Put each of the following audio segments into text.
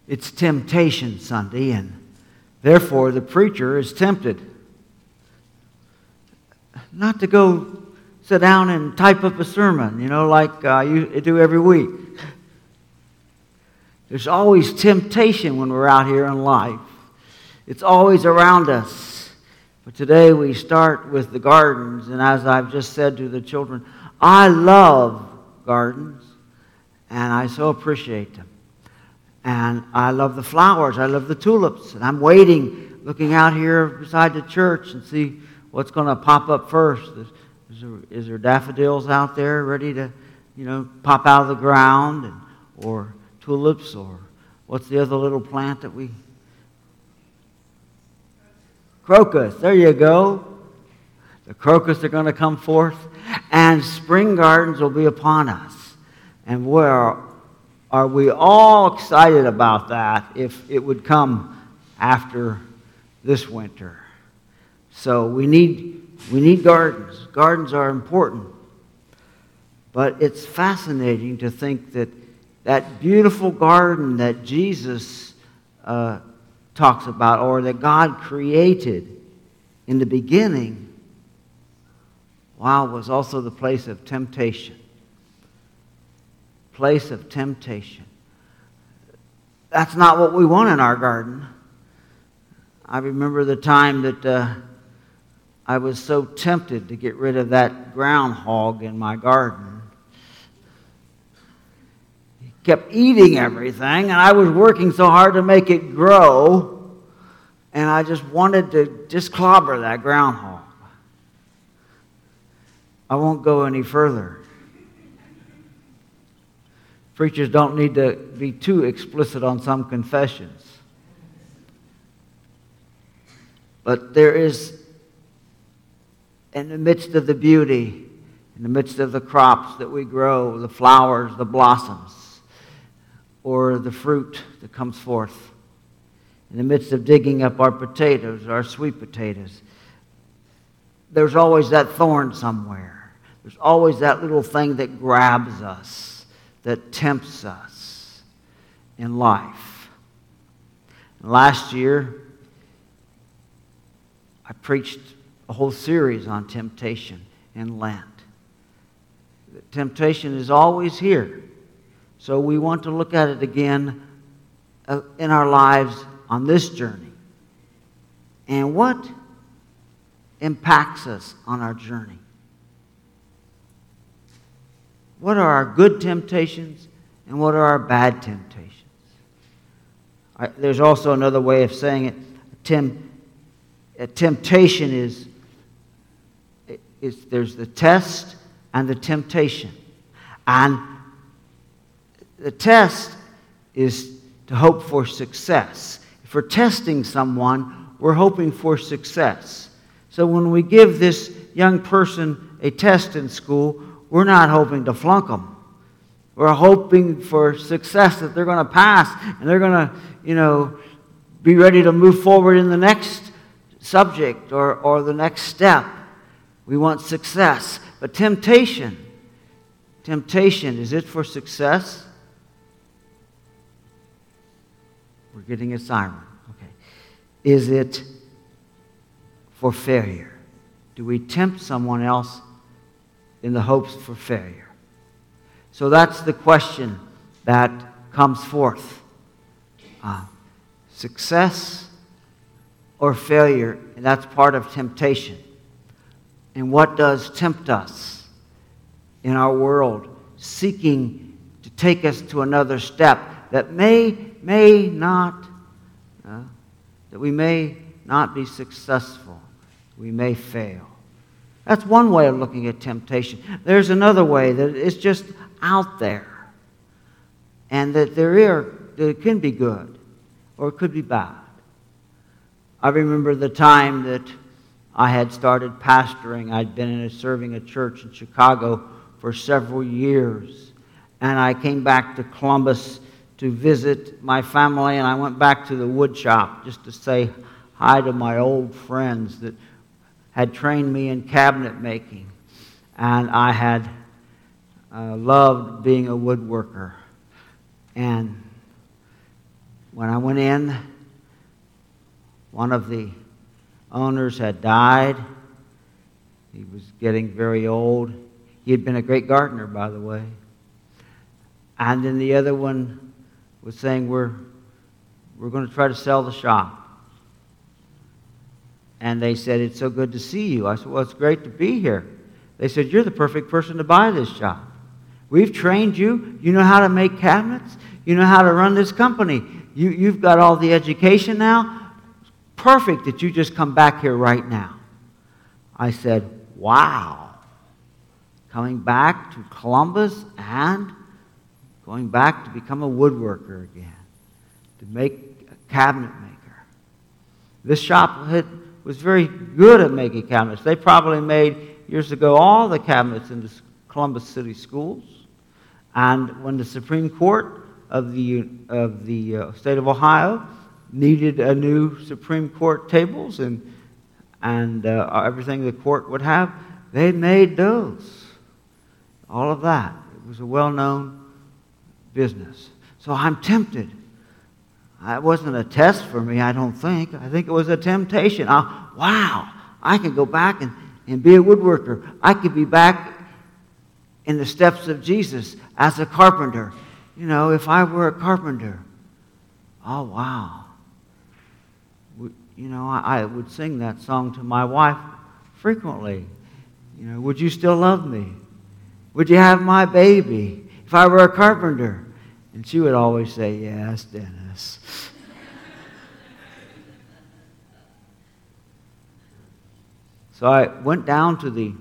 It's Temptation Sunday, and therefore the preacher is tempted not to go sit down and type up a sermon, like you do every week. There's always temptation when we're out here in life. It's always around us. But today we start with the gardens, and as I've just said to the children, I love gardens, and I so appreciate them. And I love the flowers. I love the tulips. And I'm waiting, looking out here beside the church and see what's going to pop up first. Is there daffodils out there ready to, pop out of the ground? Or tulips? Or what's the other little plant that we... Crocus. There you go. The crocus are going to come forth. And spring gardens will be upon us. And where are we all excited about that if it would come after this winter? So we need gardens. Gardens are important. But it's fascinating to think that beautiful garden that Jesus talks about, or that God created in the beginning, was also the place of temptation. Place of temptation. That's not what we want in our garden. I remember the time that I was so tempted to get rid of that groundhog in my garden. He kept eating everything, and I was working so hard to make it grow, and I just wanted to just clobber that groundhog. I won't go any further. Preachers don't need to be too explicit on some confessions. But there is, in the midst of the beauty, in the midst of the crops that we grow, the flowers, the blossoms, or the fruit that comes forth, in the midst of digging up our potatoes, our sweet potatoes, there's always that thorn somewhere. There's always that little thing that grabs us, that tempts us in life. Last year, I preached a whole series on temptation in Lent. Temptation is always here. So we want to look at it again in our lives on this journey. And what impacts us on our journey? What are our good temptations and what are our bad temptations? There's also another way of saying it. A temptation is there's the test and the temptation. And the test is to hope for success. If we're testing someone, we're hoping for success. So when we give this young person a test in school, we're not hoping to flunk them. We're hoping for success, that they're going to pass and they're going to, be ready to move forward in the next subject or the next step. We want success. But temptation, is it for success? We're getting a siren. Okay. Is it for failure? Do we tempt someone else in the hopes for failure? So that's the question that comes forth. Success or failure, and that's part of temptation. And what does tempt us in our world, seeking to take us to another step that may not, that we may not be successful, we may fail. That's one way of looking at temptation. There's another way that it's just out there, and that it can be good or it could be bad. I remember the time that I had started pastoring. I'd been serving a church in Chicago for several years, and I came back to Columbus to visit my family, and I went back to the wood shop just to say hi to my old friends that had trained me in cabinet making, and I had loved being a woodworker. And when I went in, one of the owners had died. He was getting very old. He had been a great gardener, by the way. And then the other one was saying, we're going to try to sell the shop. And they said, it's so good to see you. I said, well, it's great to be here. They said, you're the perfect person to buy this shop. We've trained you. You know how to make cabinets. You know how to run this company. You've got all the education now. It's perfect that you just come back here right now. I said, wow. Coming back to Columbus and going back to become a woodworker again, to make a cabinet maker. This shop was very good at making cabinets. They probably made, years ago, all the cabinets in the Columbus City schools. And when the Supreme Court of the state of Ohio needed a new Supreme Court tables and everything the court would have, they made those. All of that. It was a well-known business. So I'm tempted. It wasn't a test for me, I don't think. I think it was a temptation. Wow, I can go back and be a woodworker. I could be back in the steps of Jesus as a carpenter. You know, if I were a carpenter. Oh, wow. You know, I would sing that song to my wife frequently. You know, would you still love me? Would you have my baby if I were a carpenter? And she would always say, yes, Dennis. So I went downtown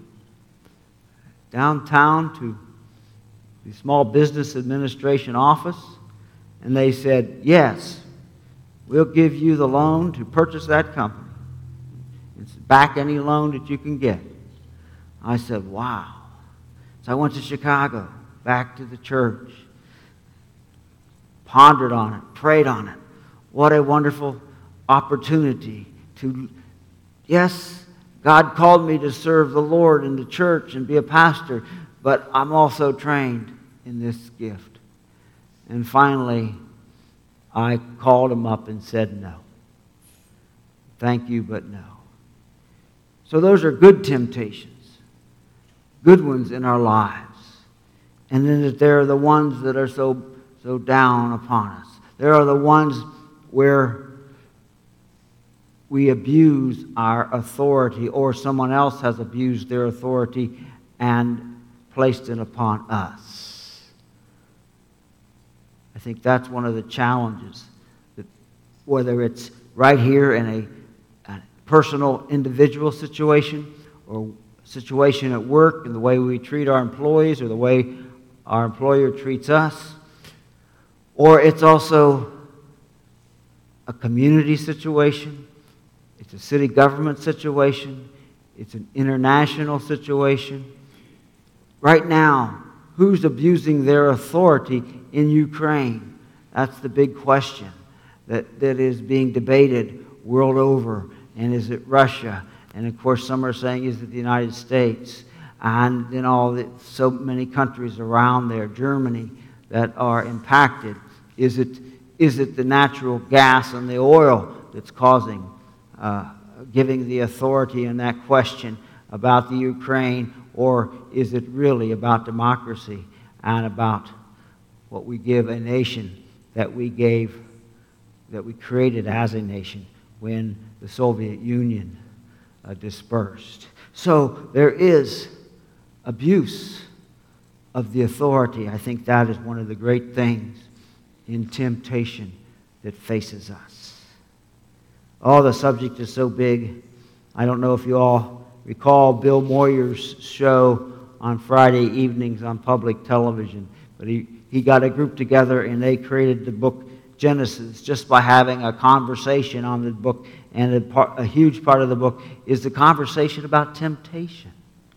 to the Small Business Administration office, and they said, yes, we'll give you the loan to purchase that company. It's back any loan that you can get. I said, wow. So I went to Chicago, back to the church, pondered on it, prayed on it. What a wonderful opportunity to, yes, God called me to serve the Lord in the church and be a pastor, but I'm also trained in this gift. And finally, I called him up and said no. Thank you, but no. So those are good temptations, good ones in our lives. And then that there are the ones that are so down upon us. There are the ones where we abuse our authority, or someone else has abused their authority and placed it upon us. I think that's one of the challenges, that whether it's right here in a personal, individual situation, or situation at work, and the way we treat our employees, or the way our employer treats us, or it's also a community situation, it's a city government situation, it's an international situation. Right now, who's abusing their authority in Ukraine? That's the big question that is being debated world over. And is it Russia? And of course, some are saying, is it the United States? And then so many countries around there, Germany, that are impacted. Is it the natural gas and the oil that's causing, giving the authority in that question about the Ukraine? Or is it really about democracy and about what we give a nation that we created as a nation when the Soviet Union dispersed? So there is abuse of the authority. I think that is one of the great things in temptation that faces us. Oh, the subject is so big. I don't know if you all recall Bill Moyer's show on Friday evenings on public television, but he got a group together and they created the book Genesis just by having a conversation on the book, and a huge part of the book is the conversation about temptation.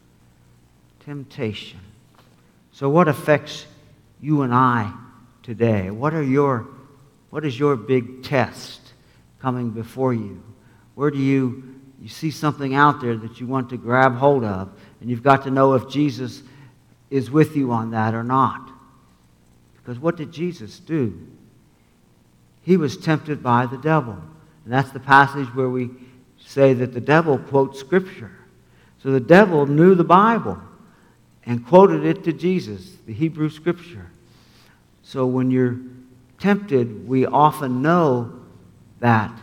Temptation. So what affects you and I today? What is your big test coming before you? Where do you see something out there that you want to grab hold of, and you've got to know if Jesus is with you on that or not. Because what did Jesus do? he was tempted by the devil. And that's the passage where we say that the devil quotes Scripture. So the devil knew the Bible and quoted it to Jesus, the Hebrew Scripture. So when you're tempted, we often know that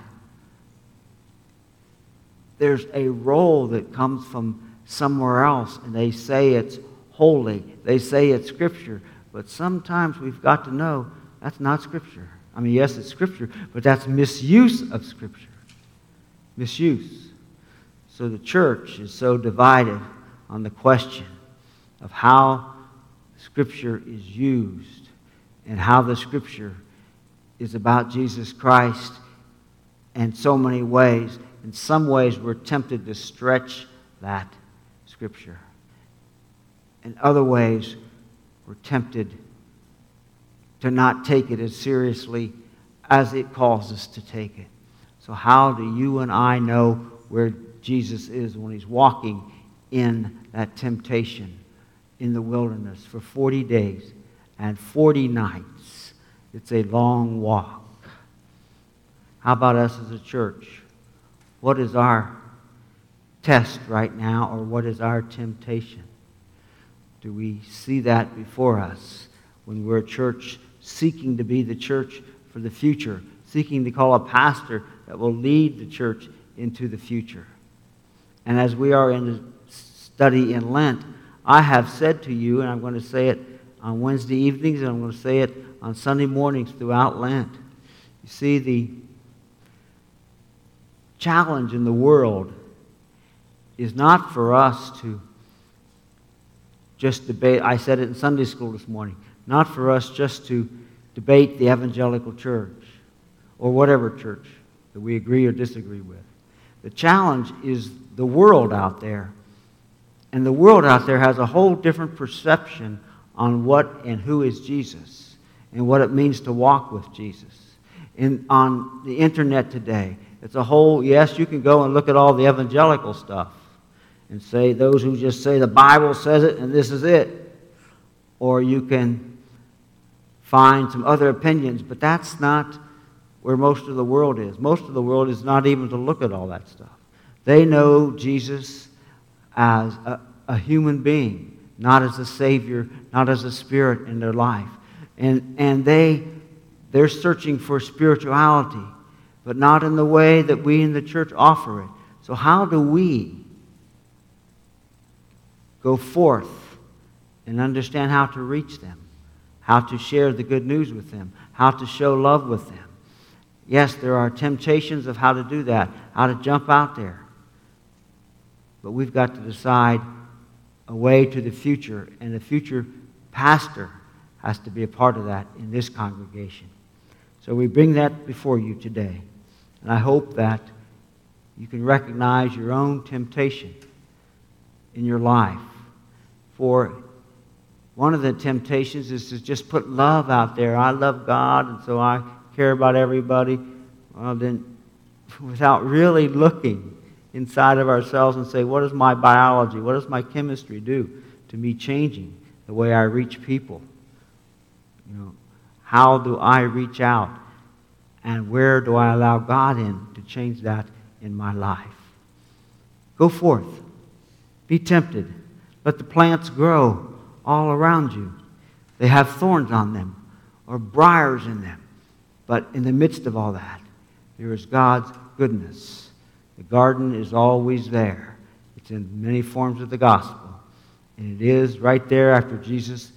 there's a role that comes from somewhere else, and they say it's holy. They say it's Scripture. But sometimes we've got to know that's not Scripture. I mean, yes, it's Scripture, but that's misuse of Scripture. Misuse. So the church is so divided on the question of how Scripture is used and how the Scripture is about Jesus Christ in so many ways. In some ways, we're tempted to stretch that Scripture. In other ways, we're tempted to not take it as seriously as it calls us to take it. So how do you and I know where Jesus is when he's walking in that temptation in the wilderness for 40 days and 40 nights? It's a long walk. How about us as a church? What is our test right now, or what is our temptation? Do we see that before us when we're a church seeking to be the church for the future, seeking to call a pastor that will lead the church into the future? And as we are in the study in Lent, I have said to you, and I'm going to say it on Wednesday evenings, and I'm going to say it on Sunday mornings throughout Lent. You see, the challenge in the world is not for us to just debate. I said it in Sunday school this morning. Not for us just to debate the evangelical church or whatever church that we agree or disagree with. The challenge is the world out there. And the world out there has a whole different perception on what and who is Jesus and what it means to walk with Jesus. On the internet today, it's a whole, yes, you can go and look at all the evangelical stuff and say those who just say the Bible says it and this is it. Or you can find some other opinions, but that's not where most of the world is. Most of the world is not even to look at all that stuff. They know Jesus as a human being, not as a Savior, not as a Spirit in their life. And they're searching for spirituality, but not in the way that we in the church offer it. So how do we go forth and understand how to reach them, how to share the good news with them, how to show love with them? Yes, there are temptations of how to do that, how to jump out there. But we've got to decide a way to the future, and the future pastor has to be a part of that in this congregation. So we bring that before you today. And I hope that you can recognize your own temptation in your life. For one of the temptations is to just put love out there. I love God, and so I care about everybody. Well, then, without really looking inside of ourselves and say, what is my biology? What does my chemistry do to me changing the way I reach people? How do I reach out? And where do I allow God in to change that in my life? Go forth. Be tempted. Let the plants grow all around you. They have thorns on them or briars in them. But in the midst of all that, there is God's goodness. The garden is always there. It's in many forms of the gospel. And it is right there after Jesus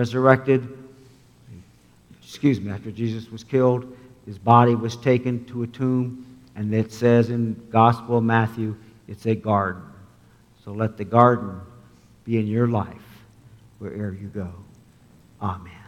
after Jesus was killed, his body was taken to a tomb, and it says in the Gospel of Matthew, it's a garden. So let the garden be in your life wherever you go. Amen.